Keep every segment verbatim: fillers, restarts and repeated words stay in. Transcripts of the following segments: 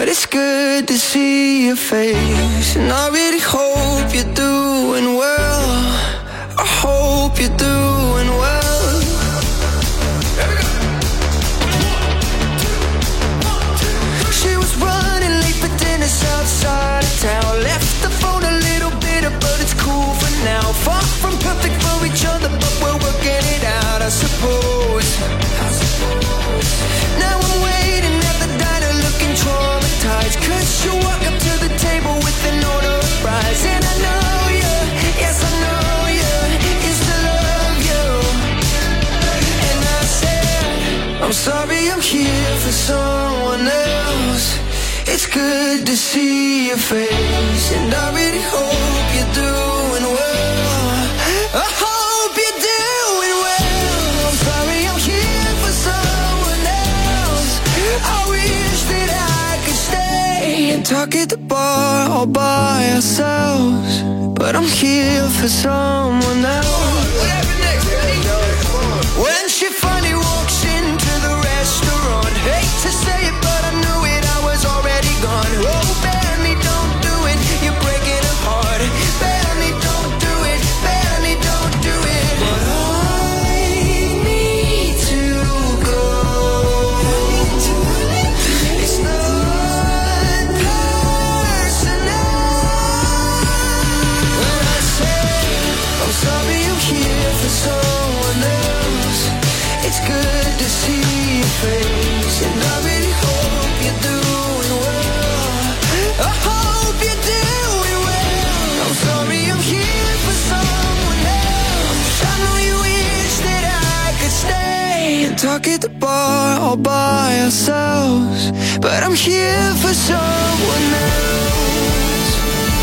it's good to see your face. And I really hope you're doing well. I hope you're doing well. She was running late for dinner outside of town. Left the phone a little bitter, but it's cool for now. Far from perfect for each other, but we're working it out, I suppose. Now I'm waiting at the diner looking traumatized, cause you walk up to the table with an order of fries. And I know you, yes I know you, used to love you. And I said, I'm sorry I'm here for someone else. It's good to see your face, and I really hope you're doing well. I hope you're doing well. I'm sorry I'm here for someone else. I wish that I could stay and talk at the bar all by ourselves, but I'm here for someone else. When she finally walks into the restaurant, hate to say it, but I knew it, I was already gone. Oh, Benny, don't do it, you're breaking her heart. Benny, don't do it, Benny, don't do it. But I need to go. It's not personal. When I say I'm sorry I'm here for someone else, it's good to see your face, and I really hope you're doing well. I hope you're doing well. I'm sorry I'm here for someone else. I know you wish that I could stay and talk at the bar all by ourselves, but I'm here for someone else.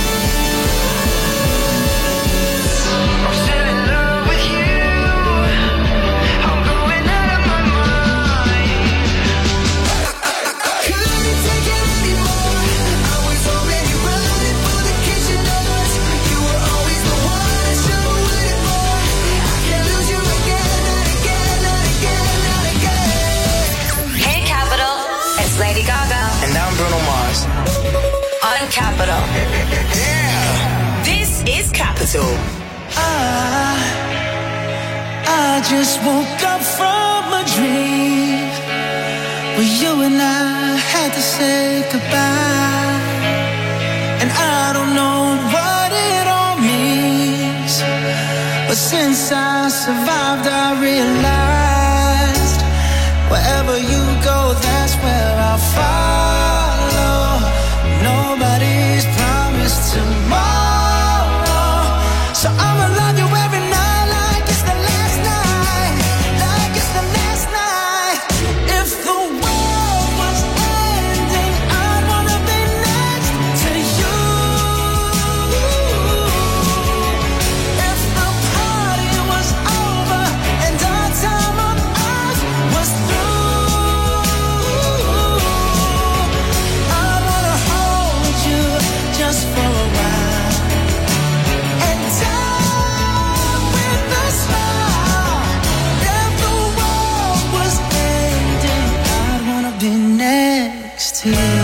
I'm still in love with you. I'm going out of my mind. Couldn't take it anymore. I was already running for the kitchen doors. You were always the one I should have waited for. I can't lose you again, not again, not again, not again. Hey Capital, it's Lady Gaga And I'm Bruno Mars. on Capital. This is Capital. I, I just woke up from a dream where you and I had to say goodbye. And I don't know what it all means, but since I survived I realized wherever you go, that's where I'll follow. Nobody's promised tomorrow, so I'ma love you every night like it's the last night, like it's the last night. If the world was ending, I'd wanna be next to you. If the party was over and our time on earth was through, I'd wanna hold you just for a while and die with a smile. If the world was ending, I'd wanna be next to you.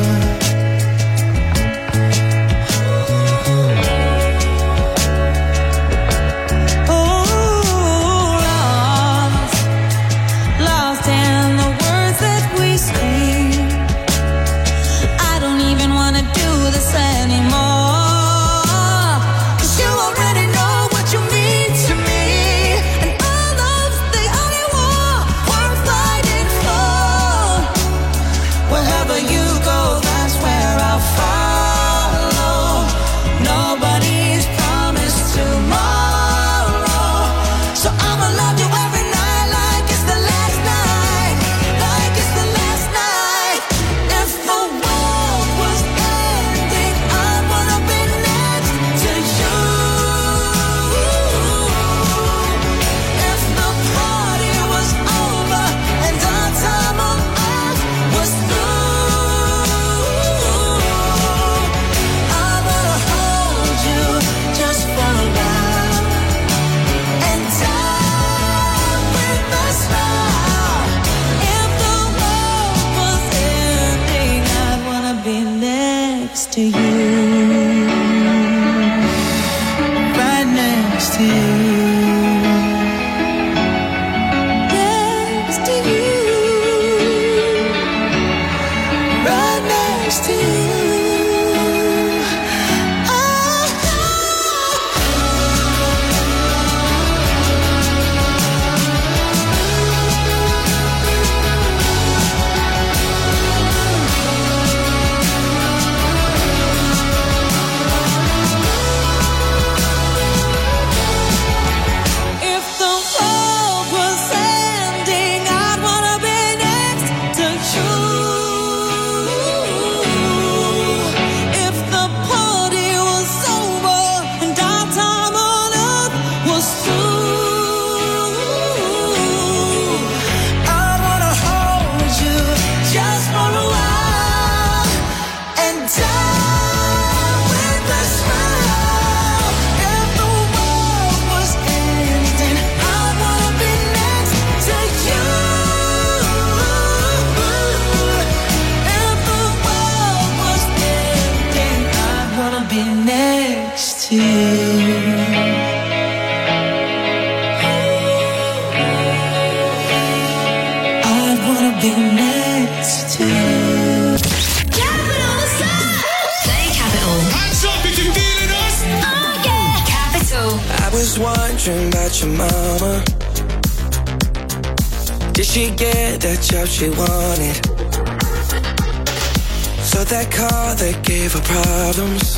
Lost, lost in the words that we speak. I don't even wanna do this anymore, 'cause you already know what you mean to me, and all love's the only war worth fighting for. Wherever you go, wondering about your mama. Did she get that job she wanted? So that car that gave her problems.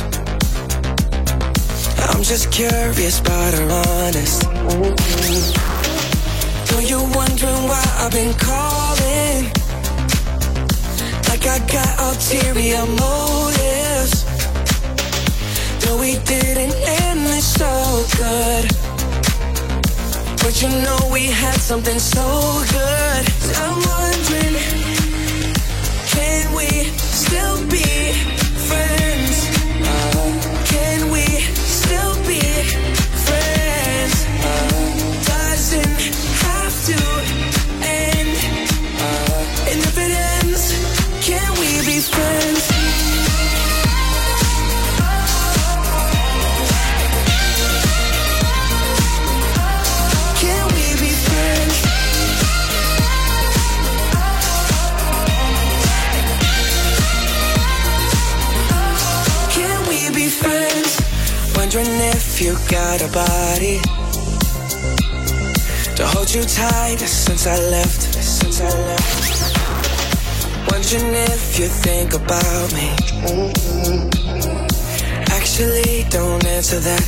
I'm just curious about her honest. Know you're wondering why I've been calling, like I got ulterior motives. No, we didn't end this so good, but you know we had something so good. I'm wondering, can we still be friends? Uh, can we still be friends? Uh, doesn't have to end. Uh, and if it ends, can we be friends? Can we be friends? Can we be friends? Wondering if you got a body to hold you tight since I left, since I left. Wondering if you think about me. Actually, don't answer that.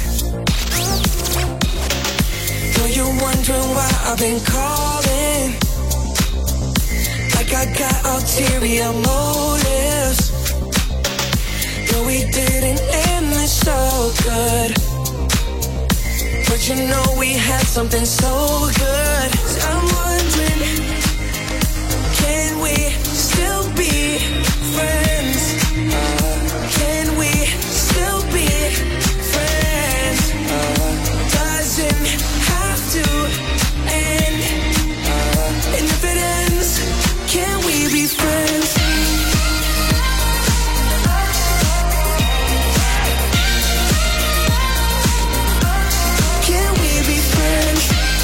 Know you're wondering why I've been calling, like I got ulterior motives. No, we didn't end this so good, but you know we had something so good. I'm wondering, can we still be friends? Uh, can we still be friends? Uh, doesn't have to end. Uh, and if it ends, can we be friends? Can we be friends?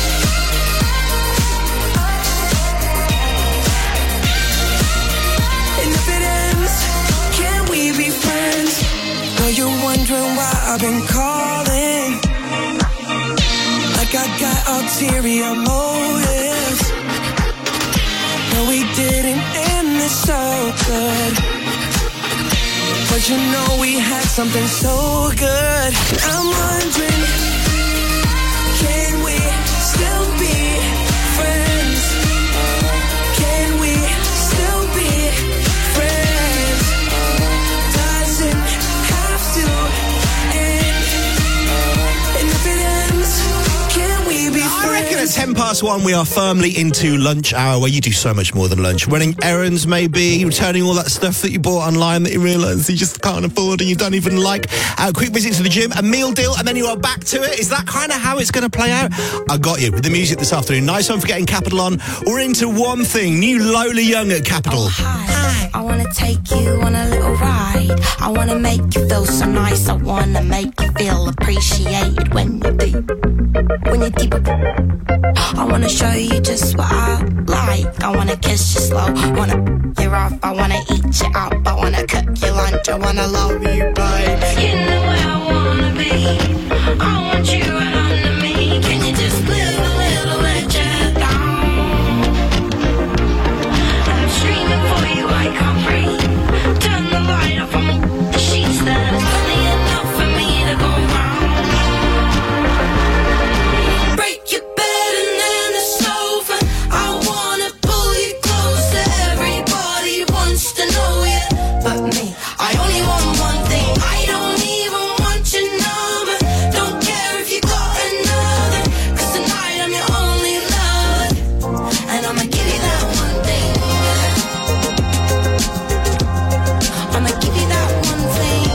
And if it ends, can we be friends? Are you wondering why I've been calling, like I got ulterior motives? No, we didn't end this so good, but you know we had something so good. I'm wondering, can we still be friends? Can we still be friends? Doesn't have to end. And if it ends, can we be friends? I reckon at ten past one we are firmly into lunch hour, where you do so much more than lunch. Running errands, maybe, returning all that stuff that you bought online that you realise you just can't afford and you don't even like. A quick visit to the gym, a meal deal, and then you are back to it. Is that kind of how it's going to play out? I got you with the music this afternoon. Nice one for getting Capital on. We're into One Thing, new Lola Young at Capital. Oh, hi. I want to take you on a little ride. I want to make you feel so nice. I want to make you feel appreciated when you're deep. When you're deep. I want to show you just what I like. I want to kiss you slow. I want to you off. I want to eat you up. I want to cook your lunch. I want to love you, babe. You know where I want to be. I want you right under me. Can you just live a little, let your head down? I'm screaming for you, I can't breathe. Turn the light off, I'm the sheets. There's plenty enough for me to go round. Break your bed and then the sofa. I wanna pull you closer. Everybody wants to know you, but me. I only want one thing. I don't even want your number. Don't care if you got another, 'cause tonight I'm your only lover, and I'ma give you that one thing. I'ma give you that one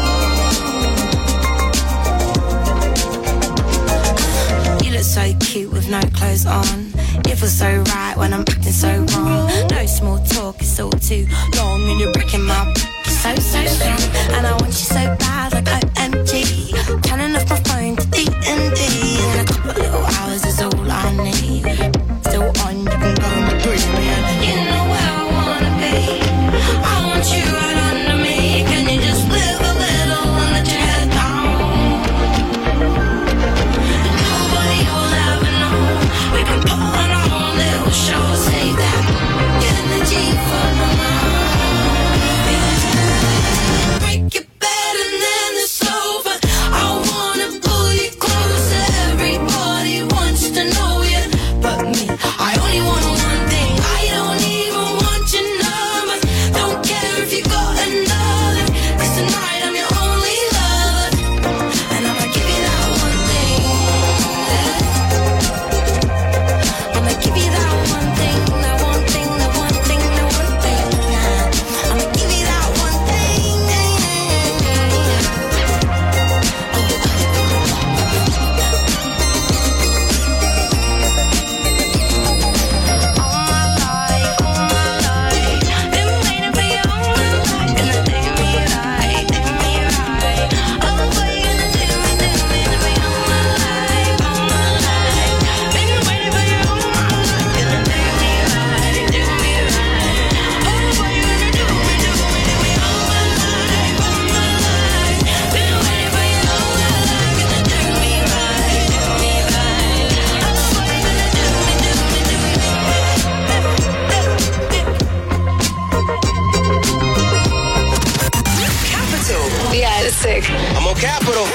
thing. You look so cute with no clothes on. It feels so right when I'm acting so wrong. No small talk, it's all too long, and you're breaking my so, so strong. And I want you so bad, like O M G. Turning off my phone to D and D. And a couple of little hours is all I need. Still on, you can go and breathe me in. You know where I wanna be. I want you right under me. Can you just live a little and let your head down? And nobody will music. I'm on Capital.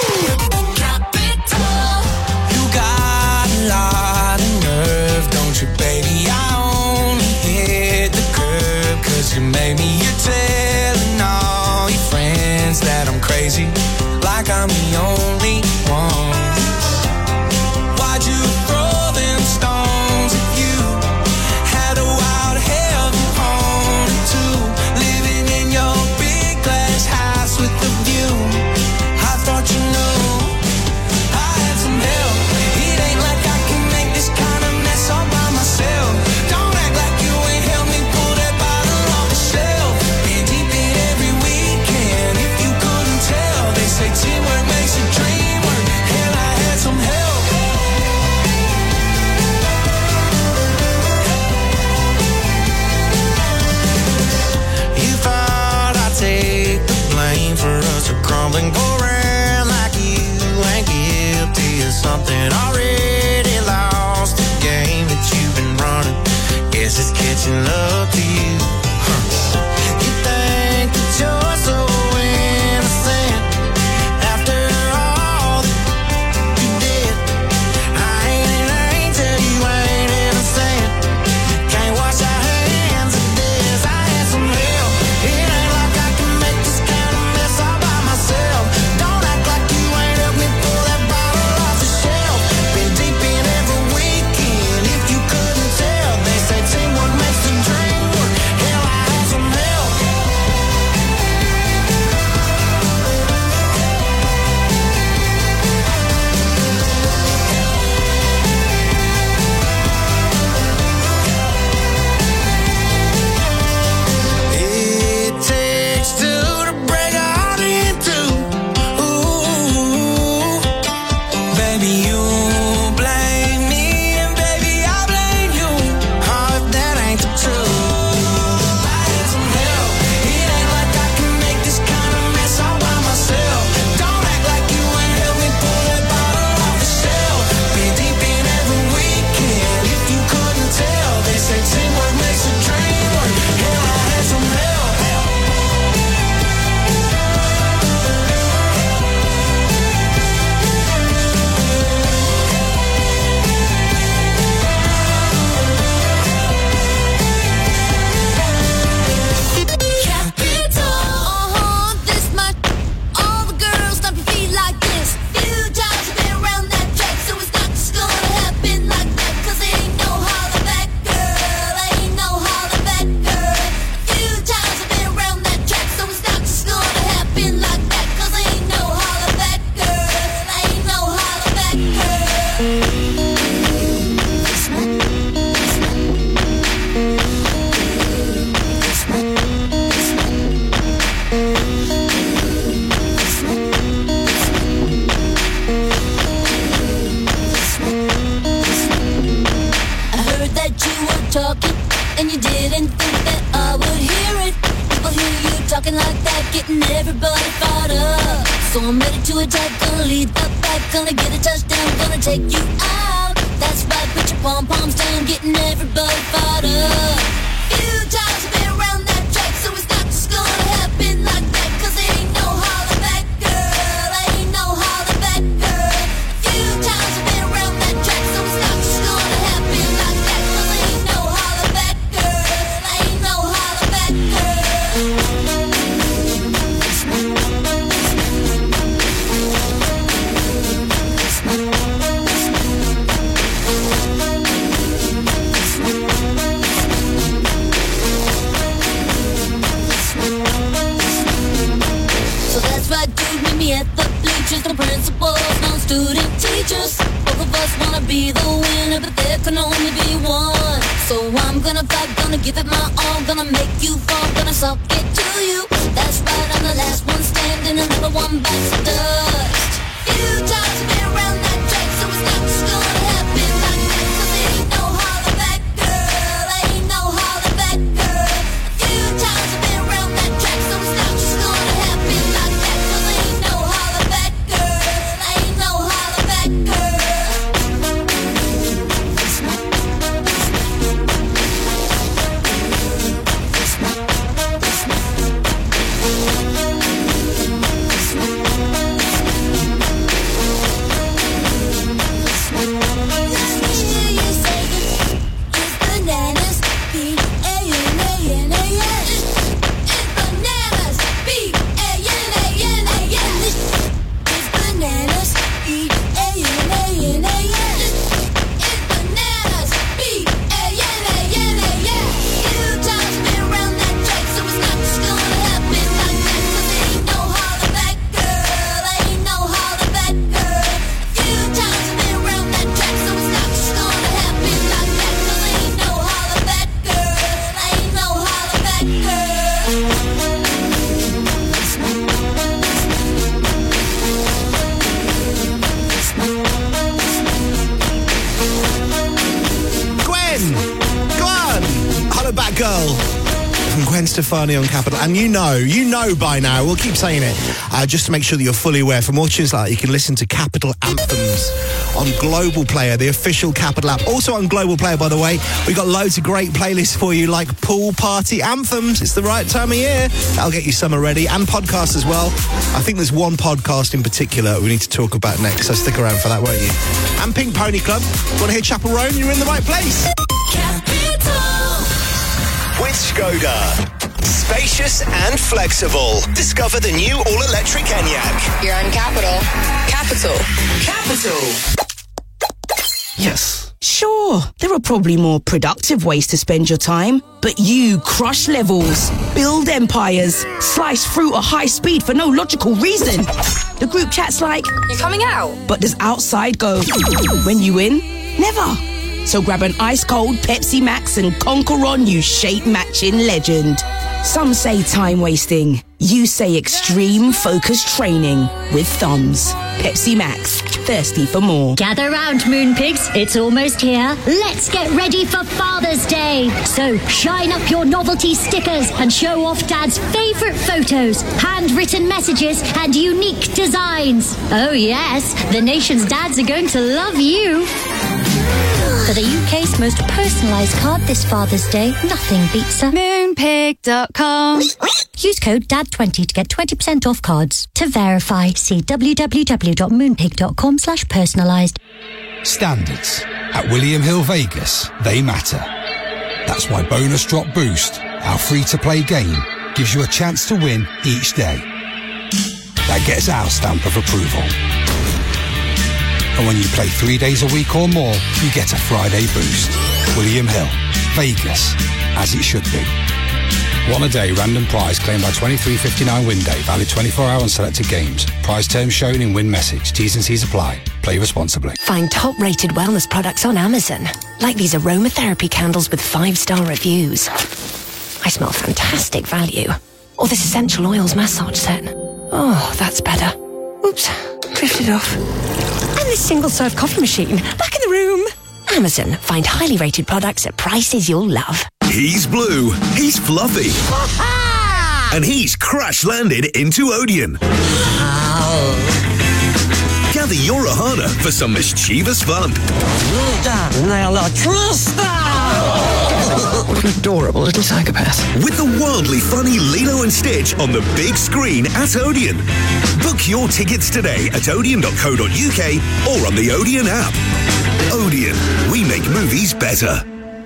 You got a lot of nerve, don't you, baby? I only hit the curb 'cause you made me. You're telling all your friends that I'm crazy, like I'm the only one. Why'd you throw them stones if you had a wild hell of your own too? Living in your big glass house with the view. I thought you knew I had some help. It ain't like I can make this kind of mess all by myself. Don't act like you ain't helped me pull that bottle off the shelf. Been deep in every weekend. If you couldn't tell, they say teamwork makes a dream work. Hell, I had some help. You thought I'd take the blame for us to crumble and go around like you ain't guilty of something already lost. The game that you've been running, guess it's catching up to you. Huh. You think that you're so innocent after all that you did. I ain't an angel, you ain't innocent. Can't wash our hands of this. I had some help. It ain't like I can make this kind of mess all by myself. Don't act like you ain't helped me pull that bottle off the shelf. Been deep in every weekend. If you couldn't tell, they say teamwork makes the dream work. Hell, I had some help. It takes two to break a heart in two. Ooh, baby, you blame me, and baby, I blame you. Oh, if that ain't the truth. I had some help. It ain't like I can make this kind of mess all by myself. Don't act like you ain't helped me pull that bottle off the shelf. Been deep in every weekend. If you couldn't tell, they say teamwork makes a dream work. Hell, I had some help. Uh-huh, this much. All the girls stomp your feet like this. Few times you've been around that track, so it's not just gonna happen like that. 'Cause it ain't no holler back, girl. Ain't no holler back, girl. Few times you've been around that track, so it's not just gonna happen like that. 'Cause it ain't no holler back, girl. Ain't no holler back, girl. I heard that you were talking, and you didn't think that I would hear it. People hear you talking like that, getting everybody fired up. So I'm ready to attack, gonna lead the pack, gonna get a touchdown, gonna take you out. That's right, put your pom-poms down, getting everybody fired up. Few times you've been around that track, so it's not just gonna happen like that. 'Cause it ain't no holler back, girl. Ain't no holler back, girl. Few times you've been around that track, so it's not just gonna happen like that. 'Cause it ain't no holler back, girl. Ain't no holler back, girl. So that's right, dude, meet me at the bleachers. No principals, no student teachers. Both of us wanna be the winner, but there can only be one. So I'm gonna fight, gonna give it my all, gonna make you fall, gonna suck it to you. That's right, I'm the last one standing, another one bites the dust. Few times you've been around that track, so it's not just gonna happen like that. 'Cause it ain't no holler back, girl. Ain't no holler back, girl. Few times you've been around that track, so it's not just gonna happen like that. 'Cause it ain't no holler back, girl. Ain't no holler back, girl. Stefani on Capital. And you know, you know by now, we'll keep saying it, uh, just to make sure that you're fully aware. For more tunes like that, you can listen to Capital Anthems on Global Player, the official Capital app. Also on Global Player, by the way, we've got loads of great playlists for you, like pool party anthems. It's the right time of year. That'll get you summer ready. And podcasts as well. I think there's one podcast in particular we need to talk about next, so stick around for that, won't you? And Pink Pony Club. Want to hear Chapel Roan? You're in the right place. With Skoda. Spacious and flexible. Discover the new all-electric Enyaq. You're on Capital. Capital. Capital. Yes. Sure, there are probably more productive ways to spend your time, but you crush levels, build empires, slice fruit at high speed for no logical reason. The group chat's like, You coming out? But does outside go, when you win? Never. So grab an ice-cold Pepsi Max and conquer on, you shape-matching legend. Some say time-wasting. You say extreme focus training with thumbs. Pepsi Max. Thirsty for more. Gather round, Moon Pigs. It's almost here. Let's get ready for Father's Day. So shine up your novelty stickers and show off Dad's favourite photos, handwritten messages and unique designs. Oh yes, the nation's dads are going to love you. For the U K's most personalised card this Father's Day, nothing beats a moonpig dot com. Use code D A D twenty to get twenty percent off cards. To verify, see w w w dot moonpig dot com slash personalised. Standards. At William Hill Vegas, they matter. That's why Bonus Drop Boost, our free-to-play game, gives you a chance to win each day. That gets our stamp of approval. And when you play three days a week or more, you get a Friday boost. William Hill, Vegas, as it should be. One a day random prize claimed by twenty-three fifty-nine win day, valid twenty-four hour on selected games. Prize terms shown in win message. T's and C's apply. Play responsibly. Find top-rated wellness products on Amazon, like these aromatherapy candles with five-star reviews. I smell fantastic value. Or this essential oils massage set. Oh, that's better. Oops, drifted off. And this single-serve coffee machine, back in the room. Amazon, find highly rated products at prices you'll love. He's blue, he's fluffy, and he's crash-landed into Odeon. Gather your Ohana for some mischievous fun. What an adorable little psychopath. With the wildly funny Lilo and Stitch on the big screen at Odeon. Book your tickets today at odeon dot co dot uk or on the Odeon app. Odeon, we make movies better.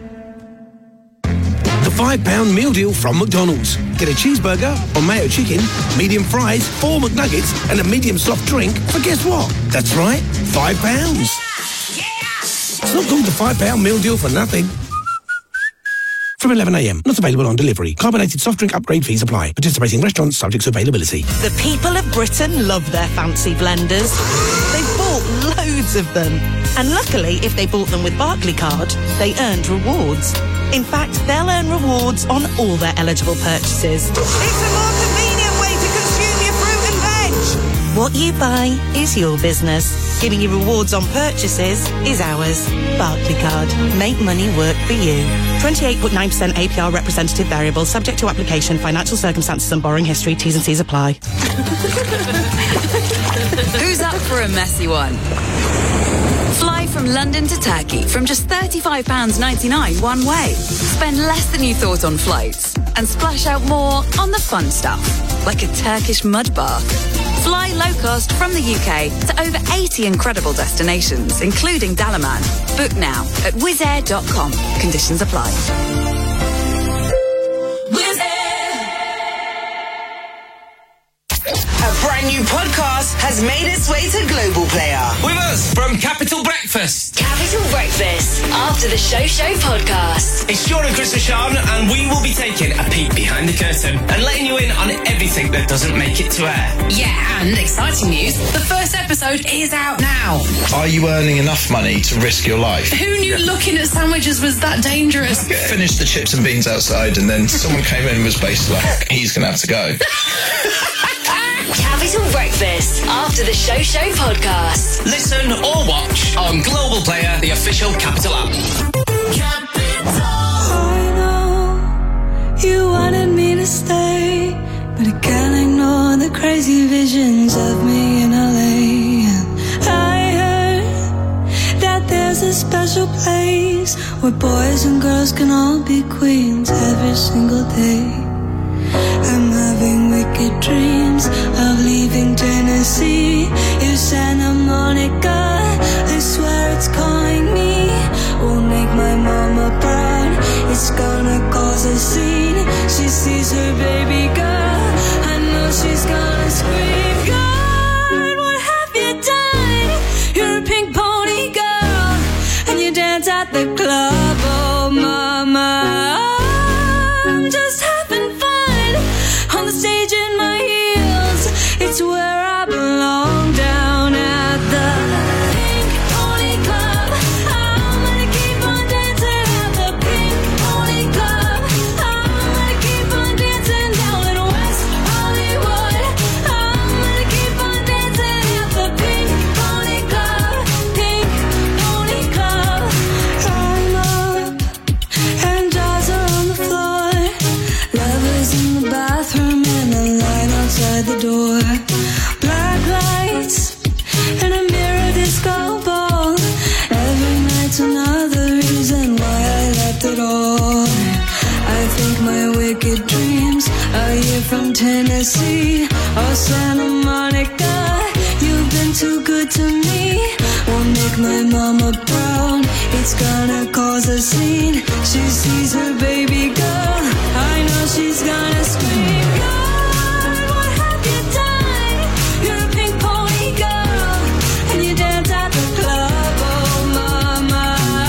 The five pound meal deal from McDonald's. Get a cheeseburger or mayo chicken, medium fries, four McNuggets, and a medium soft drink for guess what? That's right, five pounds. It's not called the five pound meal deal for nothing. From eleven a m. Not available on delivery. Carbonated soft drink upgrade fees apply. Participating restaurants subject to availability. The people of Britain love their fancy blenders. They've bought loads of them. And luckily, if they bought them with Barclaycard, they earned rewards. In fact, they'll earn rewards on all their eligible purchases. It's a more convenient way to consume your fruit and veg. What you buy is your business. Giving you rewards on purchases is ours. Barclaycard. Make money work for you. twenty-eight point nine percent A P R representative variable, subject to application, financial circumstances and borrowing history. T's and C's apply. Who's up for a messy one? Fly from London to Turkey from just thirty-five pounds ninety-nine one way. Spend less than you thought on flights and splash out more on the fun stuff, like a Turkish mud bath. Fly low cost from the U K to over eighty incredible destinations, including Dalaman. Book now at wizz air dot com. Conditions apply. Wizz A brand new podcast has made its way to Global Player. With us from Capital Breakfast. Capital Breakfast, after the show show podcast. It's Sean and Chris Sean, and we will be taking a peek behind the curtain and letting you in on everything that doesn't make it to air. Yeah, and exciting news, the first episode is out now. Are you earning enough money to risk your life? Who knew looking at sandwiches was that dangerous? Finished the chips and beans outside, and then someone came in and was basically like, he's going to have to go. Capital Breakfast, after the show show podcast. Listen or watch on Global Player, the official Capital app. I know you wanted me to stay, but I can't ignore the crazy visions of me in L A. And I heard that there's a special place where boys and girls can all be queens every single day. I'm having wicked dreams of leaving Tennessee. If Santa Monica, I swear it's calling me, will make my mama proud. It's gonna cause a scene. She sees her baby girl, I know she's gonna scream. God, what have you done? You're a pink pony girl, and you dance at the club. Oh mama, I'm just having fun on the stage in my heels. It's where I belong, down at the Pink Pony Club. I'm gonna keep on dancing at the Pink Pony Club. I'm gonna keep on dancing down in West Hollywood. I'm gonna keep on dancing at the Pink Pony Club. Pink Pony Club. I'm up and jaws are on the floor. Lovers in the bathroom and the light outside the door. Black lights and a mirror disco ball. Every night's another reason why I left it all. I think my wicked dreams are here from Tennessee or Santa Monica. You've been too good to me, won't make my mama proud. It's gonna cause a scene. She sees her baby girl, I know she's gonna scream. God, what have you done? You're a pink pony girl, and you dance at the club. Oh mama,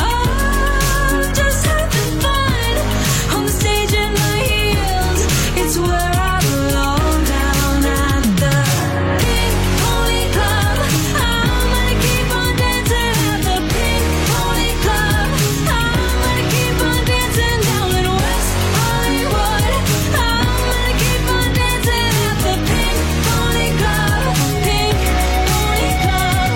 I'm just having fun on the stage in my heels. It's where I belong, down at the Pink Pony Club. I'm gonna keep on dancing at the Pink Pony Club. I'm gonna keep on dancing down in West Hollywood. I'm gonna keep on dancing at the Pink Pony Club. Pink Pony Club.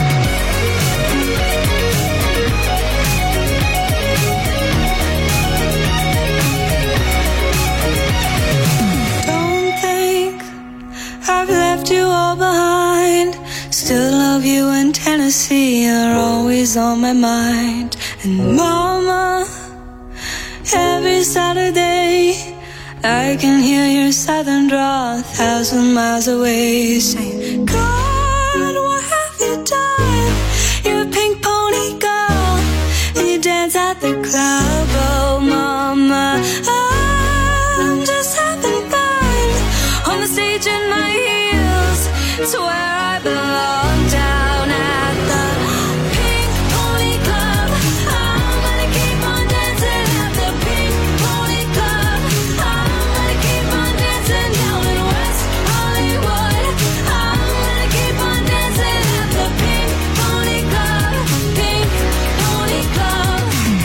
Don't think I've left you all behind. Still love you, and Tennessee are always on my mind. And mama, every Saturday I can hear your southern drawl a thousand miles away, saying, God, what have you done? You're a pink pony girl, and you dance at the club. Oh mama, I'm just having fun on the stage in my heels. It's where I belong, down at the Pink Pony Club. I'm gonna keep on dancing at the Pink Pony Club. I'm gonna keep on dancing down in West Hollywood. I'm gonna keep on dancing at the Pink Pony Club. Pink Pony Club.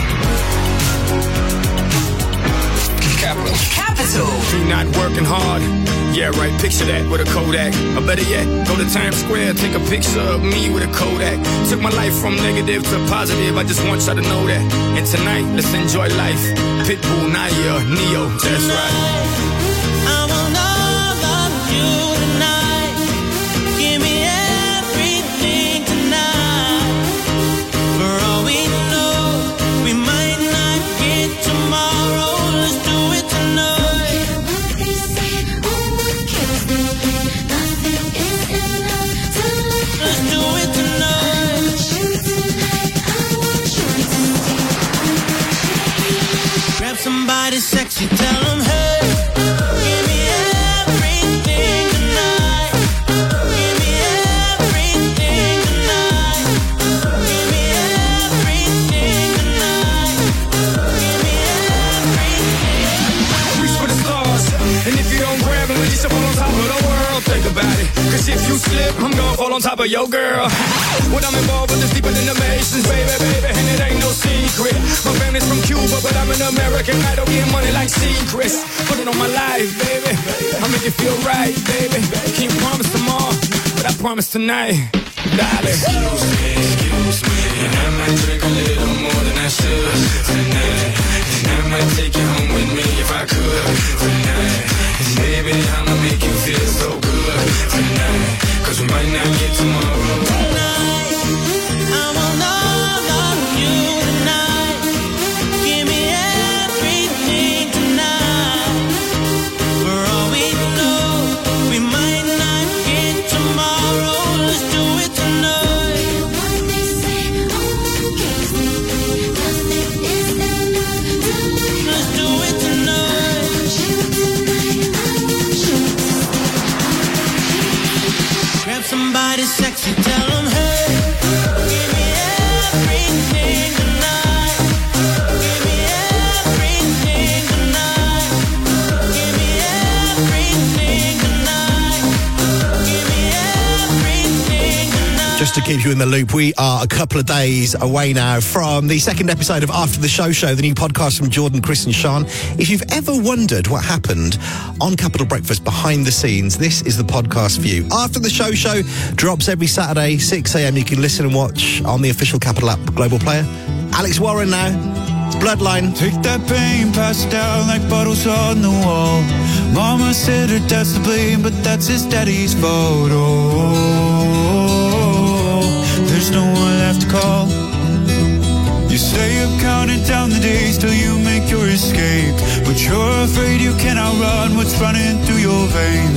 Capital. Capital. You not working hard. Yeah, right, picture that with a Kodak. Or better yet, go to Times Square, take a picture of me with a Kodak. Took my life from negative to positive, I just want y'all to know that. And tonight, let's enjoy life. Pitbull, Naya, Neo, that's right. I want all of you tonight. Give me everything tonight. For all we know, we might not get tomorrow. Let's do it tonight. Let's do it tonight. Grab somebody sexy, tell them, hey, give me everything tonight. Give me everything tonight. Give me everything tonight. Give me everything. Reach for the stars, and if you don't grab them, at least up on top of the world. Think about it, cause if you slip, I'm gonna fall on top of your girl. What I'm involved with is deeper than the Masons, baby, baby, and it ain't no secret. My family's from Cuba, but I'm an American idol, getting money like secrets. Put it on my life, baby, I'll make you feel right, baby. Can't promise tomorrow, but I promise tonight, darling. Excuse me, excuse me, and I might drink a little more than I should tonight. And I might take you home with me if I could tonight. And baby, I'ma make you feel so good tonight, cause we might not get tomorrow. Tonight, I want all of you tonight. Give me everything tonight. For all we know, we might not get tomorrow. Let's do it tonight. Let's do it tonight. Grab somebody sexy, tell them, hey, give me everything tonight. Give me everything tonight. Give me everything tonight. Give me everything tonight. Just to keep you in the loop, we are a couple of days away now from the second episode of After the Show Show, the new podcast from Jordan, Chris and Sean. If you've ever wondered what happened on Capital Breakfast behind the scenes, this is the podcast for you. After the Show Show drops every Saturday, six a.m. You can listen and watch on the official Capital app Global Player. Alex Warren now, Bloodline. Take that pain, pass it down like bottles on the wall. Mama said her dad's to blame, but that's his daddy's fault. Oh, there's no one left to call. You stay up counting down the days till you make your escape, but you're afraid you can't outrun what's running through your veins.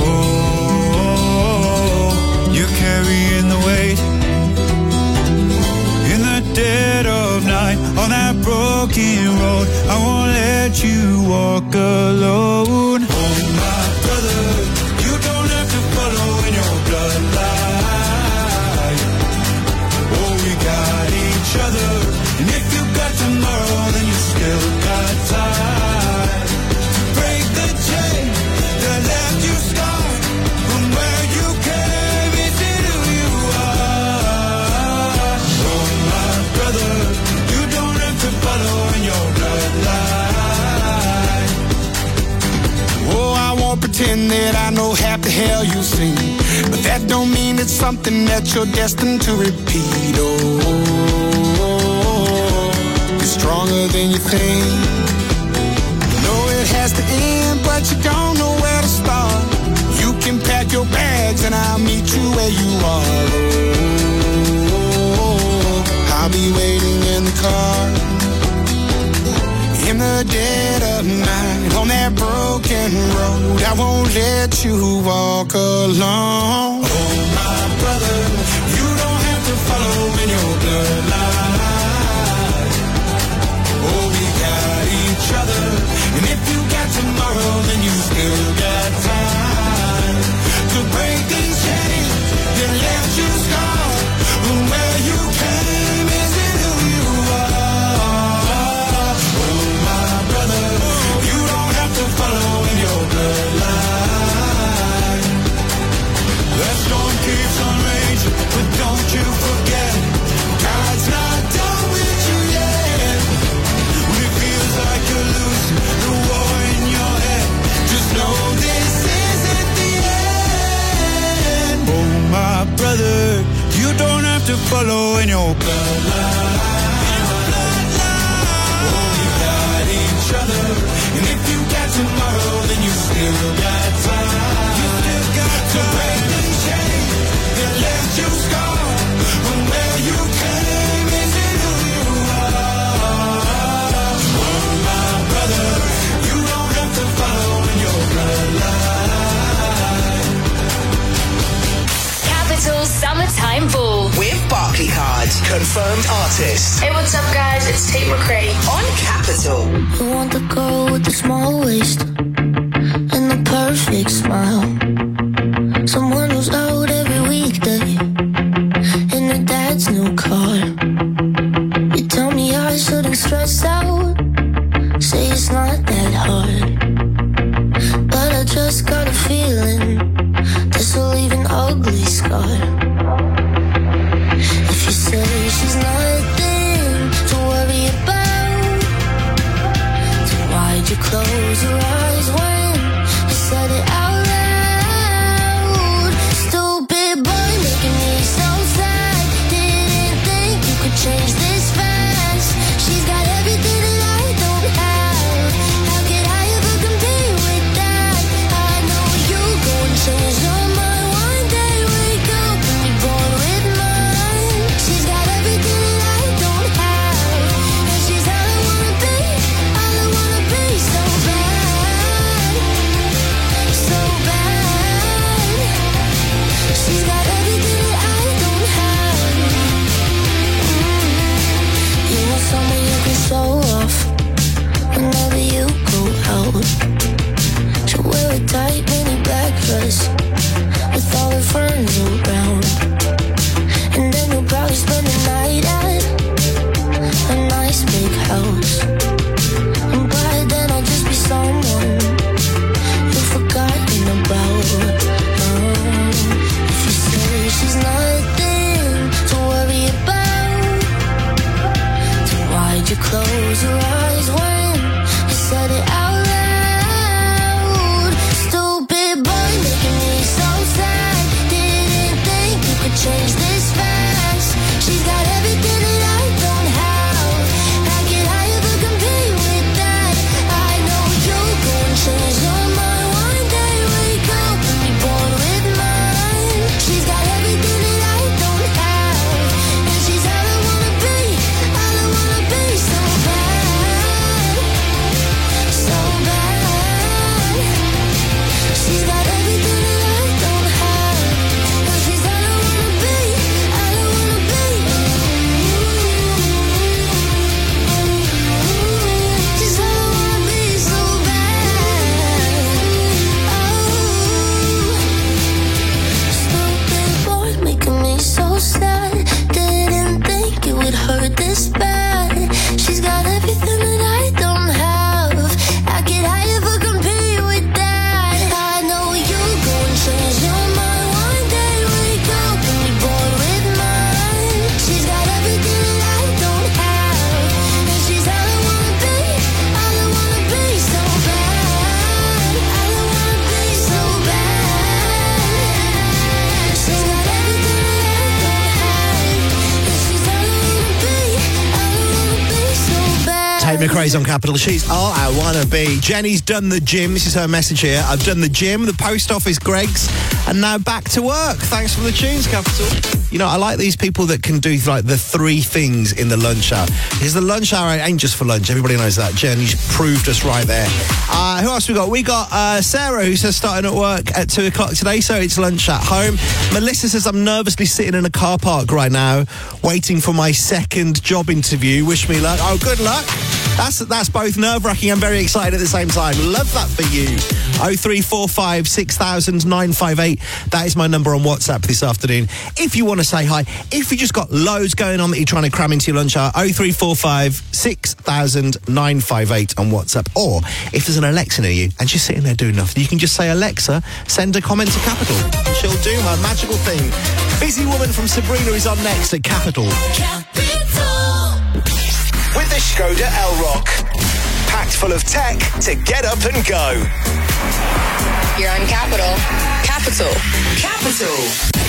Oh, you're carrying the weight. In the dead of night, on that broken road, I won't let you walk alone. Oh, my brother, you don't have to follow in your bloodline. Oh, we got each other, and if you got tomorrow, then you still got time to break the chain that left you scarred from where you came into who you are. Oh, my brother, you don't have to follow in your bloodline. Oh, I won't pretend that I know half the hell you've seen, but that don't mean it's something that you're destined to repeat. Oh, you're stronger than you think. You know it has to end, but you don't know where to start. You can pack your bags and I'll meet you where you are. Oh, I'll be waiting in the car. In the dead of night, on that broken road, I won't let you walk alone. Oh, my brother, you don't have to follow in your bloodline. Oh, we got each other, and if you got tomorrow, then you still got time to break these chains that left you scarred from where you came isn't who you are. Oh, my brother, you don't have to follow in your bloodline. That storm keeps on raging, but don't you forget, God's not done with you yet. When it feels like you're losing the war in your head, just know this isn't the end. Oh, my brother, you don't have to follow in your bloodline. Oh, we got each other, and if you got tomorrow, then you still got time. You still got to break the chain that left you scarred from where you came isn't who you are. Oh, my brother, you don't have to follow in your bloodline. Capital Summertime Ball with Barclaycard. Confirmed artist. Hey, what's up, guys? It's Tate McRae on Capital. You want the girl with the small waist and the perfect smile, someone who's out every weekday in her dad's new car. You tell me I shouldn't stress out, say it's not that hard, but I just got a feeling this will leave an ugly scar. If you say she's nothing to worry about, then why'd you close your eyes when you said it out loud? Stupid boy making me so sad, didn't think you could change this fast. She's got everything that I don't have, how could I ever compete with that? dress with all her friends around. And then you'll probably spend the night at a nice big house. And by then I'll just be someone you've forgotten about. Um, if you say she's nothing to worry about, then why'd you close your eyes when you said it out loud? Stupid boy making me so sad. Didn't think you could change this fast. She's got everything that I don't have. How could I ever compete with that? I know you can change your mind one day. Wake up and be born with mine. She's got everything that I don't have, and she's all I wanna be. All I wanna be so bad, so bad. She's got everything that I don't have, and she's all I wanna be. All I wanna be. She's all I wanna be so bad. Oh, stupid boy making me so sad. Didn't think it would hurt this bad. She's got everything that I don't have. How could I ever compete with that? I know you go and change your mind one day. Wake up and be born with mine. She's got everything that I don't have, and she's all I wanna be. All I wanna be so bad. All I wanna be so bad. She's got everything that I don't have, and she's all I wanna be. All I wanna be so bad. Tate McRae's on Capital. She's all I wanna be. Jenny's done the gym. This is her message here. I've done the gym, the post office, Greg's, and now back to work. Thanks for the tunes, Capital. You know, I like these people that can do like the three things in the lunch hour. Because the lunch hour ain't just for lunch. Everybody knows that. Jenny's proved us right there. Uh, who else we got? We got uh, Sarah, who says starting at work at two o'clock today, so it's lunch at home. Melissa says I'm nervously sitting in a car park right now, waiting for my second job interview. Wish me luck. Oh, good luck. That's that's both nerve-wracking and very excited at the same time. Love that for you. oh three four five, six thousand, nine five eight. That is my number on WhatsApp this afternoon. If you want to say hi, if you just got loads going on that you're trying to cram into your lunch hour, oh three four five, six thousand, nine five eight on WhatsApp. Or if there's an Alexa near you and she's sitting there doing nothing, you can just say, Alexa, send a comment to Capital. She'll do her magical thing. Busy Woman from Sabrina is on next at Capital. With the Skoda Elrock. Packed full of tech to get up and go. You're on Capital. Capital. Capital.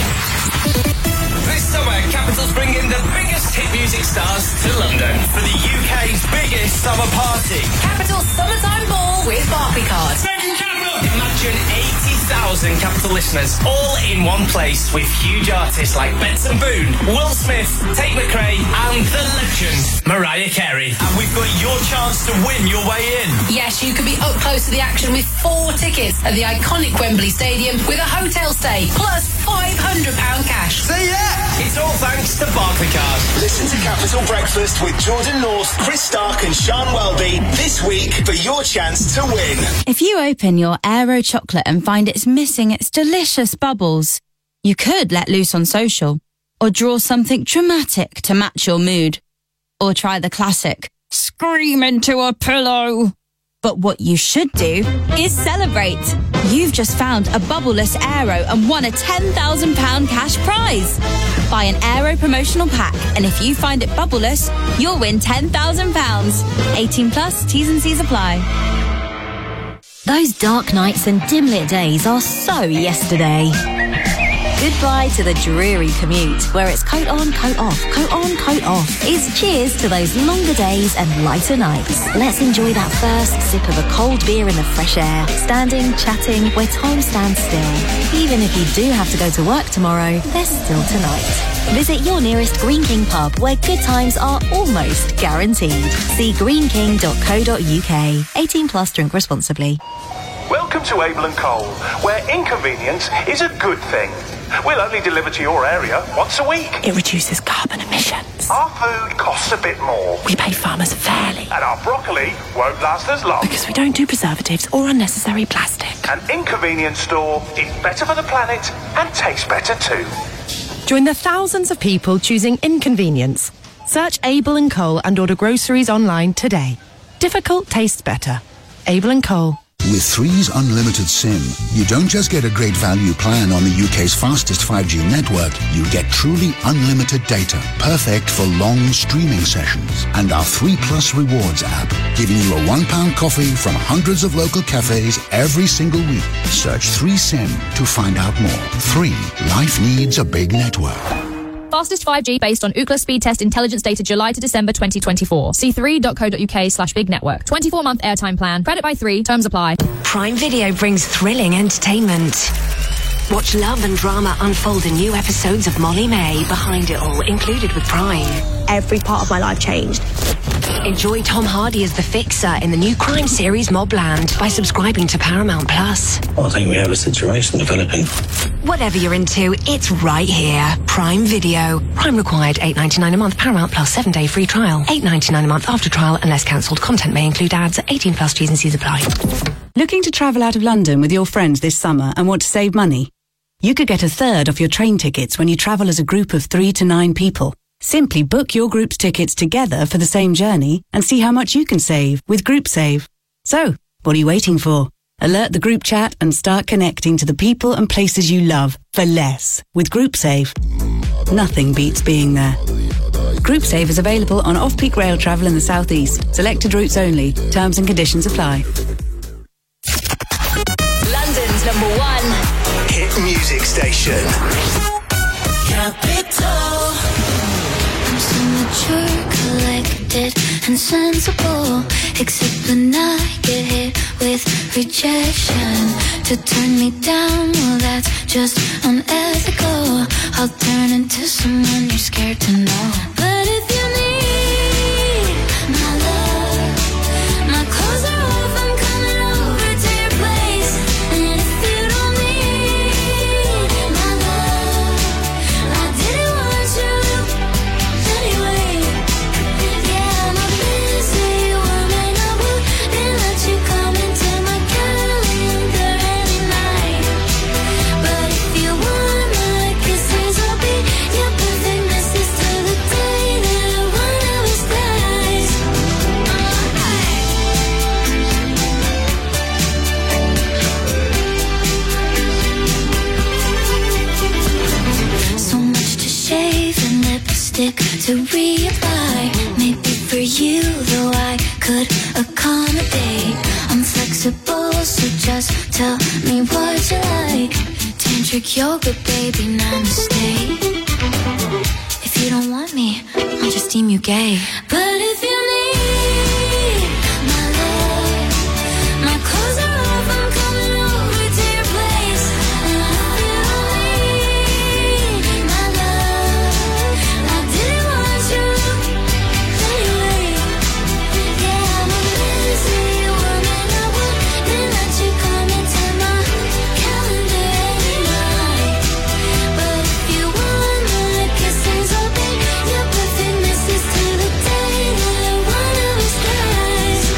This summer, Capital's bringing the biggest hit music stars to London for the U K's biggest summer party. Capital Summertime Ball with Barclaycard. Imagine eighty thousand Capital listeners all in one place with huge artists like Benson Boone, Will Smith, Tate McRae and the legend Mariah Carey. And we've got your chance to win your way in. Yes, you could be up close to the action with four tickets at the iconic Wembley Stadium with a hotel stay plus five hundred pounds cash. See ya! It's all thanks to Barclaycard. Listen to Capital Breakfast with Jordan North, Chris Stark and Sean Welby this week for your chance to win. If you open your Aero chocolate and find it's missing its delicious bubbles, you could let loose on social, or draw something dramatic to match your mood, or try the classic, scream into a pillow. But what you should do is celebrate. You've just found a bubbleless Aero and won a ten thousand pounds cash prize. Buy an Aero promotional pack, and if you find it bubbleless, you'll win ten thousand pounds. eighteen plus, T's and C's apply. Those dark nights and dim-lit days are so yesterday. Goodbye to the dreary commute, where it's coat on, coat off, coat on, coat off. It's cheers to those longer days and lighter nights. Let's enjoy that first sip of a cold beer in the fresh air, standing, chatting, where time stands still. Even if you do have to go to work tomorrow, there's still tonight. Visit your nearest Green King pub, where good times are almost guaranteed. See green king dot co dot uk. eighteen plus, drink responsibly. Welcome to Abel and Cole, where inconvenience is a good thing. We'll only deliver to your area once a week. It reduces carbon emissions. Our food costs a bit more. We pay farmers fairly. And our broccoli won't last as long. Because we don't do preservatives or unnecessary plastic. An Inconvenience store is better for the planet and tastes better too. Join the thousands of people choosing Inconvenience. Search Abel and Cole and order groceries online today. Difficult tastes better. Abel and Cole. With Three's Unlimited SIM, you don't just get a great value plan on the U K's fastest five G network, you get truly unlimited data, perfect for long streaming sessions. And our three Plus Rewards app, giving you a one pound coffee from hundreds of local cafes every single week. Search three SIM to find out more. Three, life needs a big network. Fastest five G based on Ookla speed test intelligence data July to December twenty twenty-four. See three.co.uk slash big network. twenty-four month airtime plan. Credit by three. Terms apply. Prime Video brings thrilling entertainment. Watch love and drama unfold in new episodes of Molly May, Behind It All, included with Prime. Every part of my life changed. Enjoy Tom Hardy as the Fixer in the new crime series Mobland by subscribing to Paramount Plus. Well, I think we have a situation developing. Whatever you're into, it's right here. Prime Video. Prime required eight ninety-nine a month. Paramount Plus seven day free trial. eight ninety-nine a month after trial unless cancelled. Content may include ads. eighteen plus T's and C's apply. Looking to travel out of London with your friends this summer and want to save money? You could get a third off your train tickets when you travel as a group of three to nine people. Simply book your group's tickets together for the same journey and see how much you can save with GroupSave. So, what are you waiting for? Alert the group chat and start connecting to the people and places you love for less with GroupSave. Nothing beats being there. GroupSave is available on off-peak rail travel in the southeast. Selected routes only. Terms and conditions apply. London's number one hit music station. Capital. I'm so mature, collected, and sensible. Except when I get hit with rejection. To turn me down, well, that's just unethical. I'll turn into someone you're scared to know. But if you need my love, my clothes are off, I'm coming over to your place. And if you don't need my love, I didn't want you anyway. Yeah, I'm a busy woman, I wouldn't let you come into my calendar any night. But if you want my kisses, I'll be your perfect missus till the day that one of us dies. So much to shave and lipstick to reapply. Maybe for you, though, I could accommodate. I'm flexible, so just tell me what you like. Tantric yoga, baby, namaste. If you don't want me, I'll just deem you gay. But if you need my love, my clothes are off, I'm coming over to your place. And if you don't need my love, I didn't want you anyway. Yeah, I'm a busy woman, I wouldn't let you come into my calendar any night. But if you want my kisses, I'll be your perfect missus till the day that one of us dies.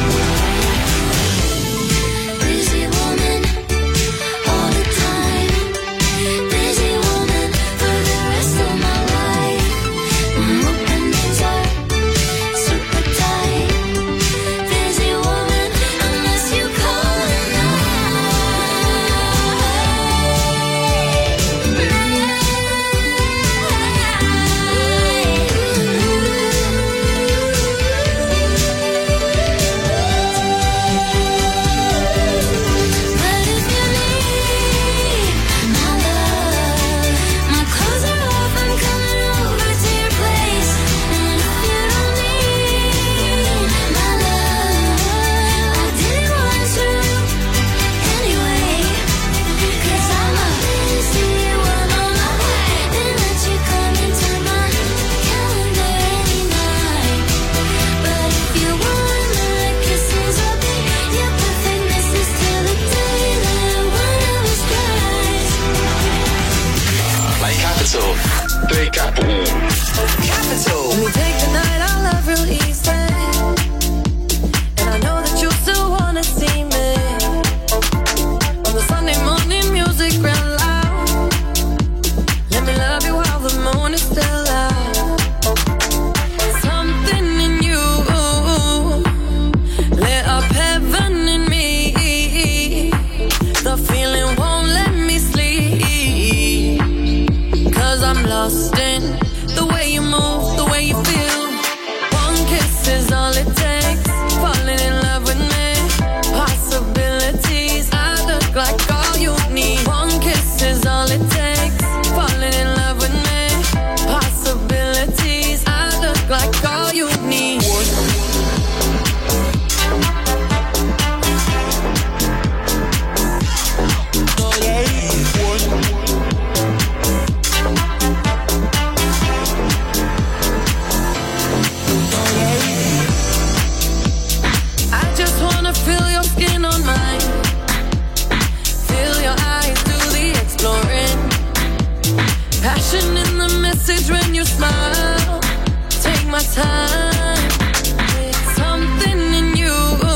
Passion in the message when you smile. Take my time. It's something in you.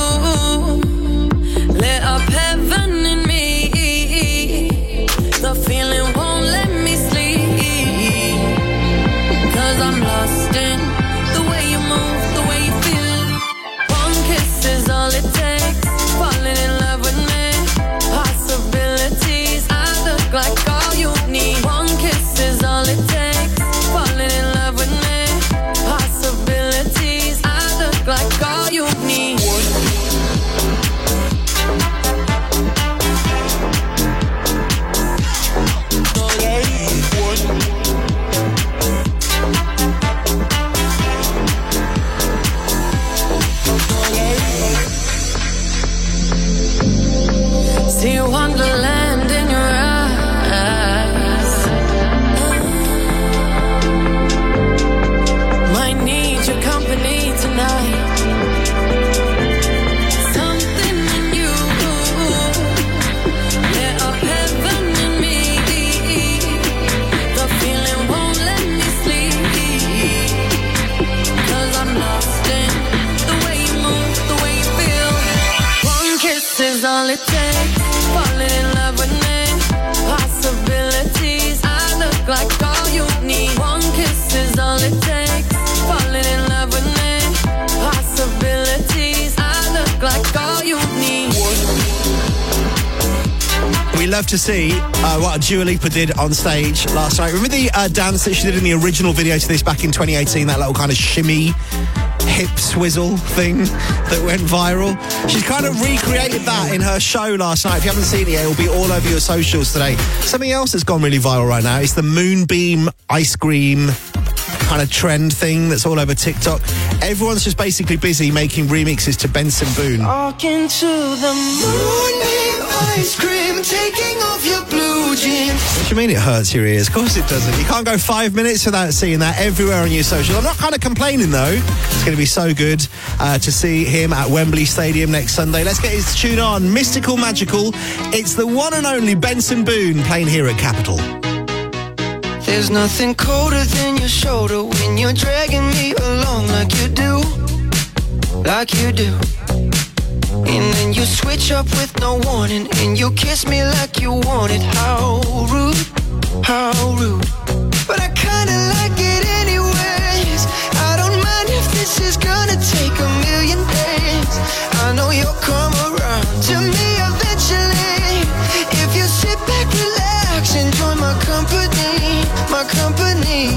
Lit up heaven in me. The feeling won't let me sleep. Cause I'm lost in the way you move, the way you feel. One kiss is all it takes. Falling in love with me. Possibilities, I look like all you need. One kiss is all it takes. Falling in love with me. Possibilities, I look like all you need. See wonderland in your eyes. Might need your company tonight. Something in you lit up heaven in me. The feeling won't let me sleep. Cause I'm lost in the way you move, the way you feel. One kiss is all it takes. Falling in love with me. Possibilities, I look like all you need. One kiss is all it takes. Falling in love with me. Possibilities, I look like all you need. We love to see uh, what Dua Lipa did on stage last night. Remember the uh, dance that she did in the original video to this back in twenty eighteen? That little kind of shimmy hip swizzle thing that went viral. She's kind of recreated that in her show last night. If you haven't seen it yet, it'll be all over your socials today. Something else that's gone really viral right now is the Moonbeam ice cream kind of trend thing that's all over TikTok. Everyone's just basically busy making remixes to Benson Boone. Walking to the Moonbeam ice cream, taking off your blue jeans. What do you mean it hurts your ears? Of course it doesn't. You can't go five minutes without seeing that everywhere on your socials. I'm not kind of complaining though. It's going to be so good uh, to see him at Wembley Stadium next Sunday. Let's get his tune on. Mystical Magical. It's the one and only Benson Boone playing here at Capital. There's nothing colder than your shoulder when you're dragging me along like you do, like you do. And then you switch up with no warning, and you kiss me like you want it. How rude, how rude. But I kinda like it anyways. I don't mind if this is gonna take a million days. I know you'll come around to me eventually. If you sit back, relax, enjoy my company, my company.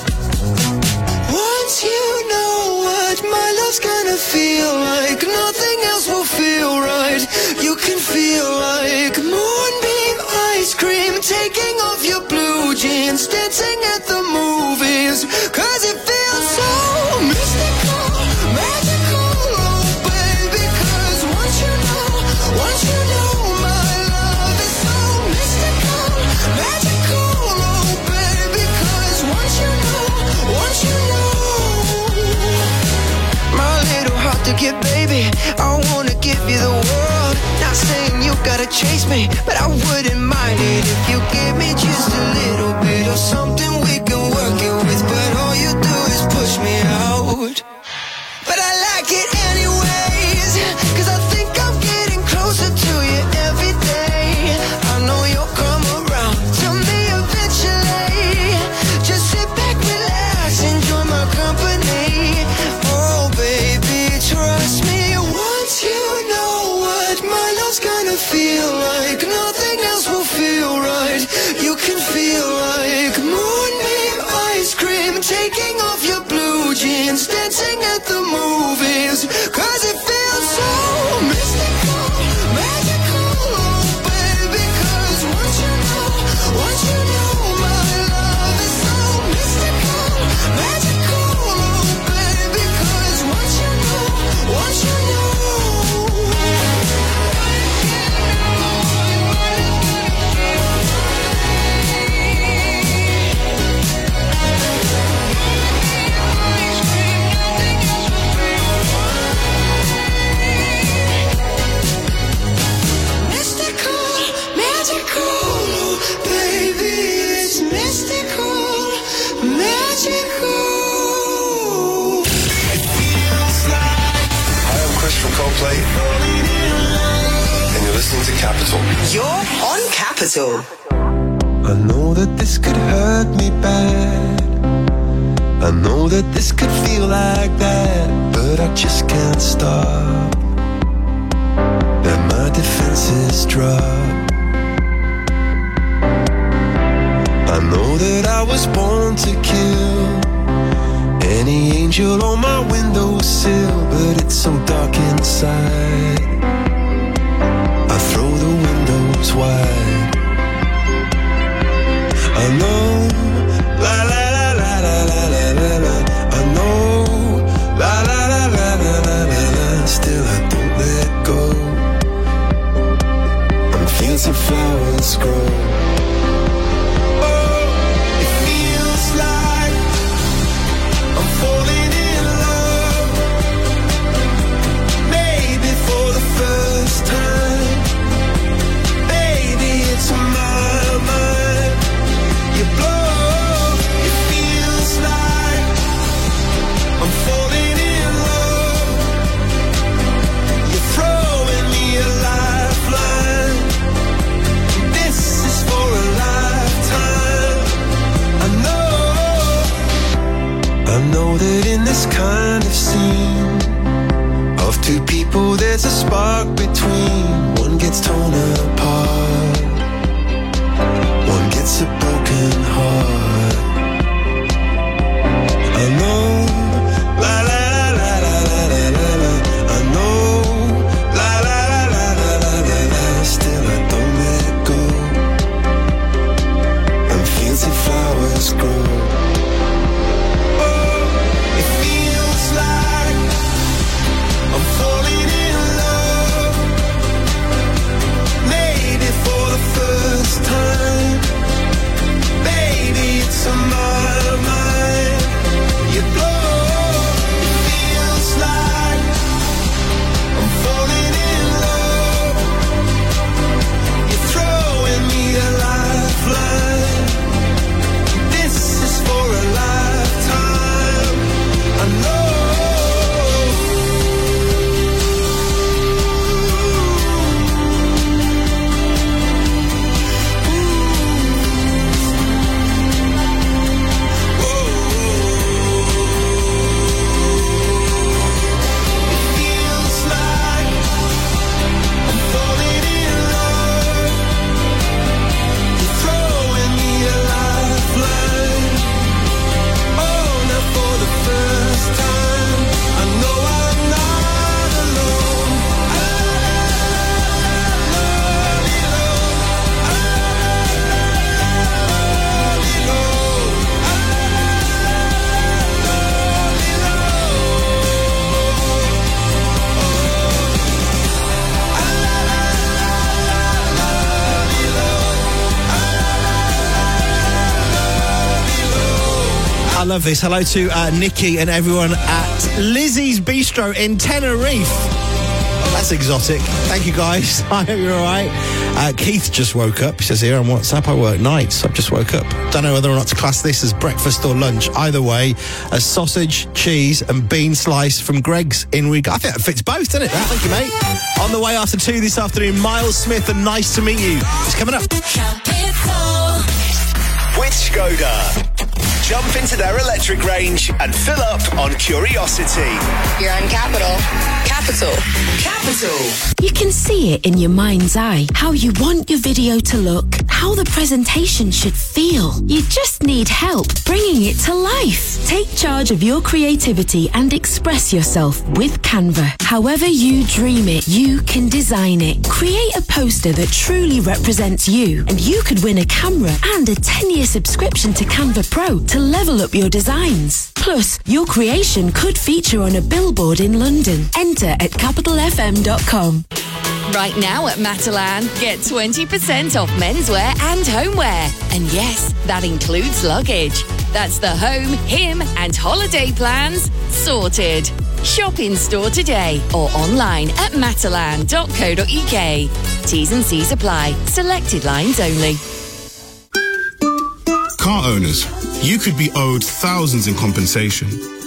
Once you know what my love's gonna feel like, nothing else will feel right. You can feel like moonbeam ice cream, taking off your blue jeans, dancing at the movies, cause it feels so mystical, magical, oh baby. Cause once you know, once you know my love is so mystical, magical, oh baby. Cause once you know, once you know, my little heart to get, baby, I wanna give you the world. Not saying you gotta chase me, but I wouldn't mind it if you give me just a little bit of something we can work it with. But all you do is push me out. But I like it anyways, cause I think I'm getting closer to you every day. I know you'll come around to me eventually. Just sit back, relax, enjoy my company. Oh baby, trust me. Once you know what my love's gonna feel like, nothing else will feel right. You can feel like more. Coldplay. And you're listening to Capital. You're on Capital. I know that this could hurt me bad. I know that this could feel like that, but I just can't stop. And my defenses drop. I know that I was born to kill any angel on my windowsill, but it's so dark inside. I throw the windows wide. I know, la la la la la la la la la. I know, la la la la la la la la. Still I don't let go. And fields of flowers grow. Oh, it feels like I'm falling in love. Maybe for the first time. Baby, it's on my mind. You blow, it feels like I'm falling in love. You're throwing me a lifeline. This is for a lifetime. I know, I know that in this kind of scene of two people there's a spark between. One gets torn apart, one gets a broken heart. I know, la la la la la la la la. I know, la la la la la la la la. Still I don't let go. And fields of flowers grow. Oh, it feels like I'm falling in love. Maybe for the first time. Baby, it's on my mind. You blow, it feels like I'm falling in love. You're throwing me a lifeline. This is for a lifetime. I know. I love this. Hello to uh, Nikki and everyone at Lizzie's Bistro in Tenerife. That's exotic. Thank you, guys. I hope you're all right. Uh, Keith just woke up. He says here on WhatsApp, I work nights. I've just woke up. Don't know whether or not to class this as breakfast or lunch. Either way, a sausage, cheese and bean slice from Greg's in Riga. I think that fits both, doesn't it? That? Thank you, mate. On the way after two this afternoon, Miles Smith and Nice to Meet You. It's coming up. With Skoda. Jump into their electric range and fill up on Curiosity. You're on Capital. Capital. Capital. You can see it in your mind's eye, how you want your video to look, how the presentation should feel. You just need help bringing it to life. Take charge of your creativity and express yourself with Canva. However you dream it, you can design it. Create a poster that truly represents you, and you could win a camera and a ten-year subscription to Canva Pro to level up your designs. Plus, your creation could feature on a billboard in London. Enter at capital f m dot com. Right now at Matalan, get twenty percent off menswear and homeware. And yes, that includes luggage. That's the home, him and holiday plans sorted. Shop in store today or online at matalan dot co dot u k. T's and C's apply. Selected lines only. Car owners, you could be owed thousands in compensation.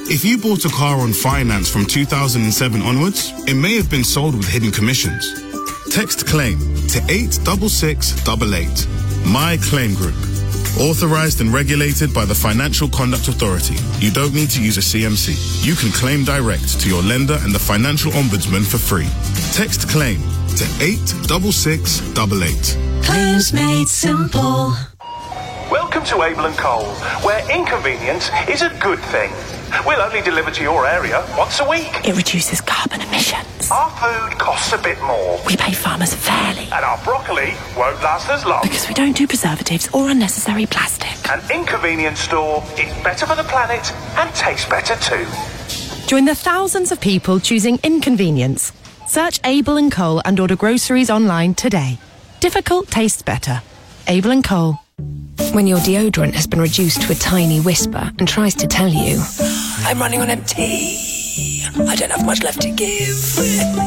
If you bought a car on finance from two thousand seven onwards, it may have been sold with hidden commissions. Text CLAIM to eight six six eight eight. My Claim Group. Authorized and regulated by the Financial Conduct Authority. You don't need to use a C M C. You can claim direct to your lender and the Financial Ombudsman for free. Text CLAIM to eight six six eight eight. Claims made simple. Welcome to Abel and Cole, where inconvenience is a good thing. We'll only deliver to your area once a week. It reduces carbon emissions. Our food costs a bit more. We pay farmers fairly. And our broccoli won't last as long. Because we don't do preservatives or unnecessary plastic. An inconvenience store is better for the planet and tastes better too. Join the thousands of people choosing inconvenience. Search Abel and Cole and order groceries online today. Difficult tastes better. Abel and Cole. When your deodorant has been reduced to a tiny whisper and tries to tell you, I'm running on empty, I don't have much left to give.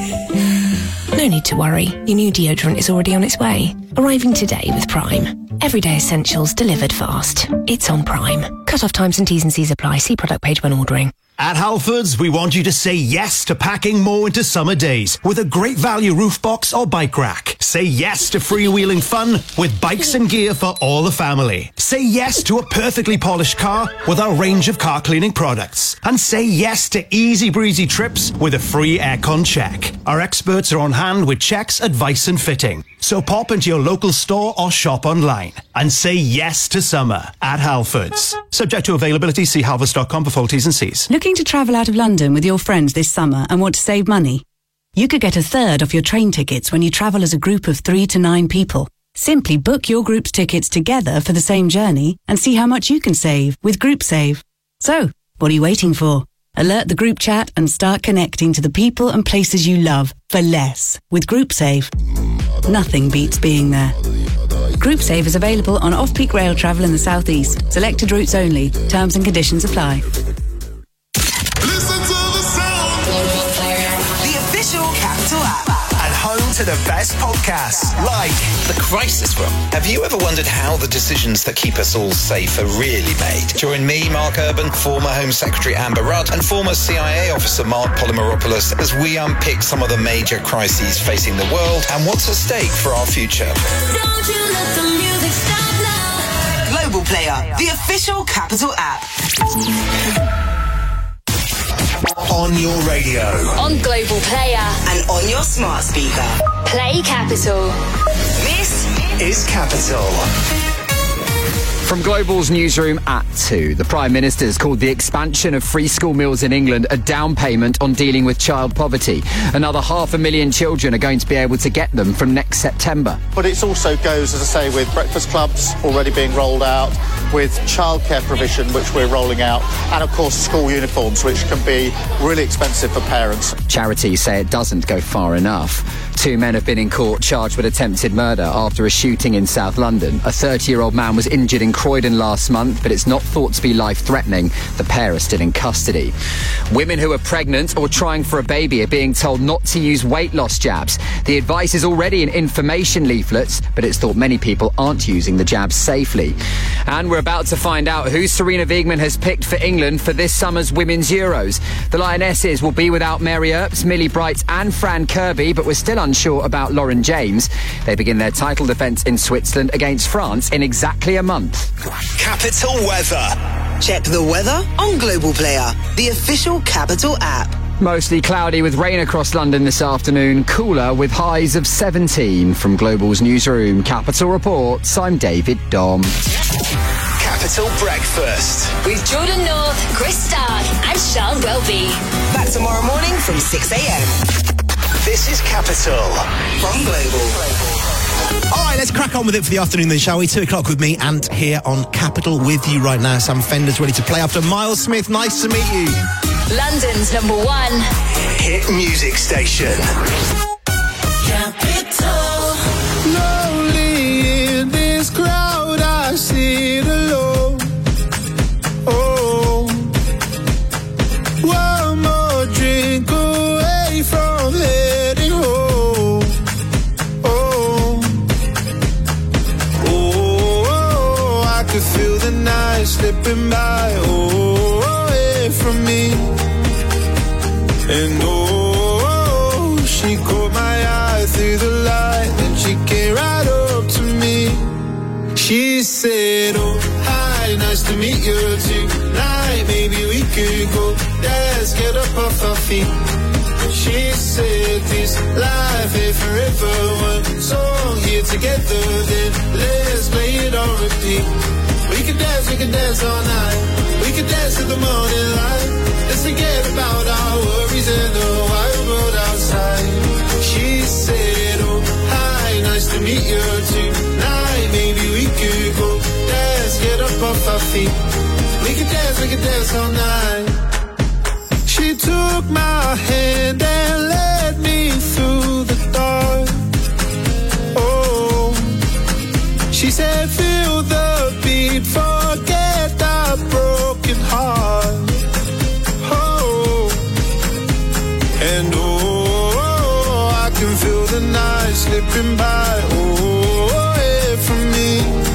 No need to worry, your new deodorant is already on its way. Arriving today with Prime. Everyday essentials delivered fast. It's on Prime. Cut-off times and T's and C's apply. See product page when ordering. At Halfords, we want you to say yes to packing more into summer days with a great value roof box or bike rack. Say yes to freewheeling fun with bikes and gear for all the family. Say yes to a perfectly polished car with our range of car cleaning products. And say yes to easy breezy trips with a free aircon check. Our experts are on hand with checks, advice and fitting. So pop into your local store or shop online and say yes to summer at Halfords. Subject to availability, see halfords dot com for full T's and C's. Looking to travel out of London with your friends this summer and want to save money? You could get a third off your train tickets when you travel as a group of three to nine people. Simply book your group's tickets together for the same journey and see how much you can save with GroupSave. So, what are you waiting for? Alert the group chat and start connecting to the people and places you love for less with GroupSave. Nothing beats being there. GroupSave is available on off-peak rail travel in the southeast. Selected routes only. Terms and conditions apply. The official Capital app. And home to the best podcasts, like The Crisis Room. Have you ever wondered how the decisions that keep us all safe are really made? Join me, Mark Urban, former Home Secretary Amber Rudd, and former C I A officer Mark Polymeropoulos as we unpick some of the major crises facing the world and what's at stake for our future. Don't you let the music stop now. Global Player, the official Capital app. On your radio. On Global Player. And on your smart speaker. Play Capital. This is Capital. From Global's newsroom at two, the Prime Minister has called the expansion of free school meals in England a down payment on dealing with child poverty. Another half a million children are going to be able to get them from next September. But it also goes, as I say, with breakfast clubs already being rolled out, with childcare provision, which we're rolling out, and of course school uniforms, which can be really expensive for parents. Charities say it doesn't go far enough. Two men have been in court charged with attempted murder after a shooting in South London. A thirty-year-old man was injured in Croydon last month, but it's not thought to be life-threatening. The pair are still in custody. Women who are pregnant or trying for a baby are being told not to use weight loss jabs. The advice is already in information leaflets, but it's thought many people aren't using the jabs safely. And we're about to find out who Sarina Wiegman has picked for England for this summer's Women's Euros. The Lionesses will be without Mary Earps, Millie Bright and Fran Kirby, but we're still unsure about Lauren James. They begin their title defence in Switzerland against France in exactly a month. Capital weather. Check the weather on Global Player, the official Capital app. Mostly cloudy with rain across London this afternoon. Cooler with highs of seventeen. From Global's newsroom, Capital Reports, I'm David Dom. Capital Breakfast. With Jordan North, Chris Stark and Sean Welby. Back tomorrow morning from six a.m. This is Capital. From Global. All right, let's crack on with it for the afternoon then, shall we? Two o'clock with me and here on Capital with you right now. Sam Fender's ready to play after Miles Smith. Nice to meet you. London's number one hit music station. Capital. Lonely in this crowd, I sit alone. Oh, one more drink away from heading home. Oh, oh, I could feel the night slipping by. Oh, from me. And oh, she caught my eye through the light, then she came right up to me. She said, oh, hi, nice to meet you tonight. Maybe we could go dance, get up off our feet. She said this life ain't forever. One song here together, then let's play it on repeat. We could dance, we could dance all night. We could dance till the morning light. Let's forget about our worries and the wild world outside. She said, oh, hi, nice to meet you tonight. Maybe we could go dance, get up off our feet. We could dance, we could dance all night. She took my hand and led me through the dark. Oh, she said, feel the beat, forget that broken heart. Oh, and oh, I can feel the night slipping by. Oh, away from me.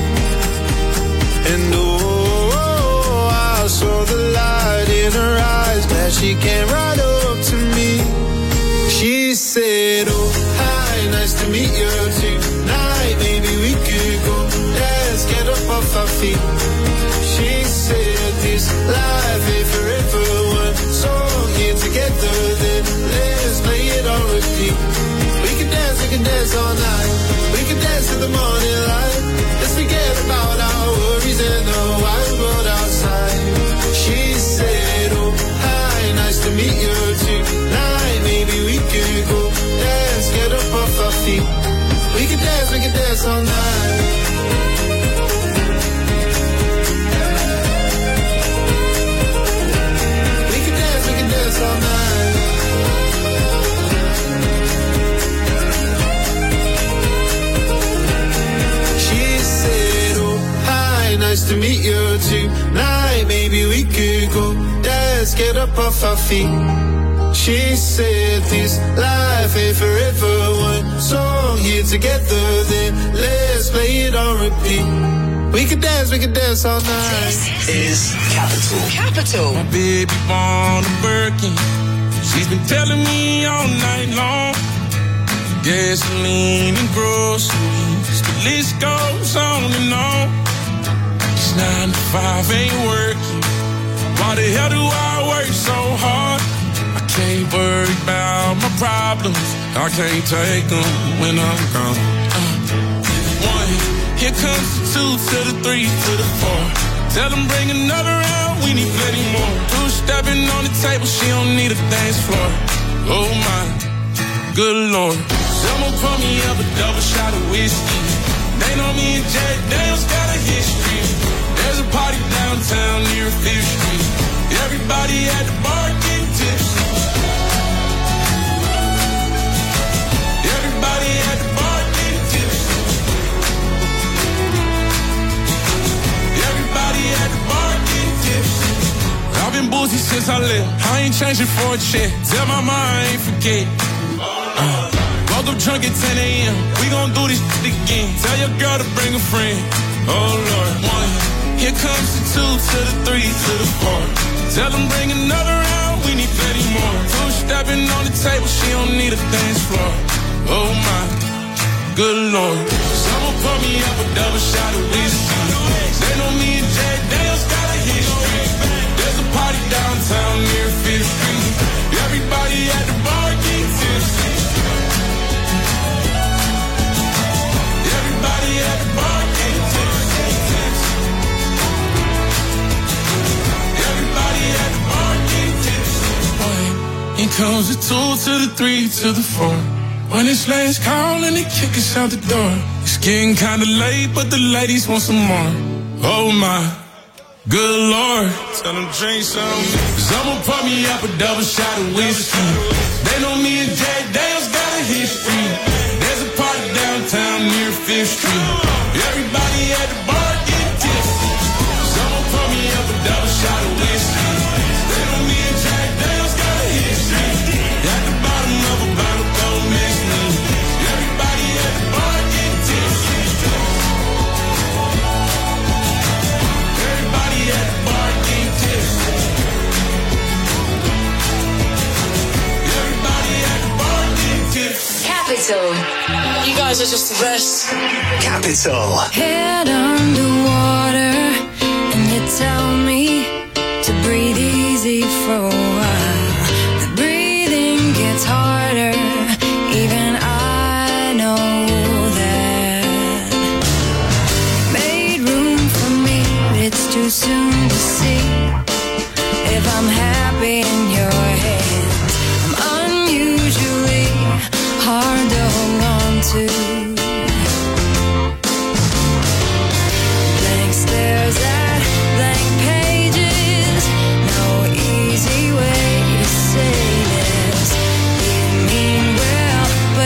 And oh, I saw the light in her eyes. Glad she came right up to me. She said, oh, hi, nice to meet you tonight. Maybe we could go dance, get up off our feet. She said this life ain't forever. One song here together, then let's play it on repeat. We can dance, we can dance all night. We can dance till the morning light. Let's forget about our worries and the wild world outside. She said, oh, hi, nice to meet you tonight. Maybe we could go dance, get up off our feet. We can dance, we can dance all night. We can dance, we can dance all night. She said, oh, hi, nice to meet you tonight. Maybe we could go dance, get up off our feet. She said this life ain't forever. One song here together, then let's play it on repeat. We can dance, we can dance all night. This is Capital. Capital. My baby born a Birkin. She's been telling me all night long. Gasoline and groceries, the list goes on and on. It's nine to five, ain't working. Why the hell do I work so hard? I can't worry about my problems. I can't take them when I'm gone. Uh, one, here comes the two to the three to the four. Tell them bring another round, we need plenty more. Two stepping on the table, she don't need a dance floor. Oh my, good Lord. Someone pour me up a double shot of whiskey. They know me and Jack Daniels got a history. There's a party downtown near Fifth Street. Everybody at the bar getting tipsy. Everybody at the bar getting tipsy. Everybody at the bar getting tipsy. I've been boozy since I left. I ain't changing for a check. Tell my mom I ain't forget. Uh, woke up drunk at ten a.m. We gon' do this shit again. Tell your girl to bring a friend. Oh Lord, one. Here comes the two to the three to the four. Tell them bring another round, we need plenty more. Two stepping on the table, she don't need a dance floor. Oh my, good Lord. Someone pour me up a double shot of whiskey. They know me and Jack Daniels got a history. There's a party downtown near Fifth Street. Everybody at the bar getting tipsy. Everybody at the bar getting tipsy. Everybody at the bar getting tipsy. Here comes the two to the three to the four. When it's last call and they kick us out the door. It's getting kinda late, but the ladies want some more. Oh my, good Lord. Tell them drink some. Someone pour me up a double shot of whiskey. They know me and Jack Daniels got a history. There's a party downtown near Fifth Street. Everybody at the bar getting tipsy. Someone pour me up a double shot of whiskey. They know me and Jack Daniels got a history. At the bottom of a bottle, don't miss me. Everybody at the bar getting tipsy. Everybody at the bar getting tipsy. guys are just the best. Capital. Head underwater, and you tell me to breathe easy for a while. The breathing gets harder, even I know that. Made room for me, but it's too soon to see.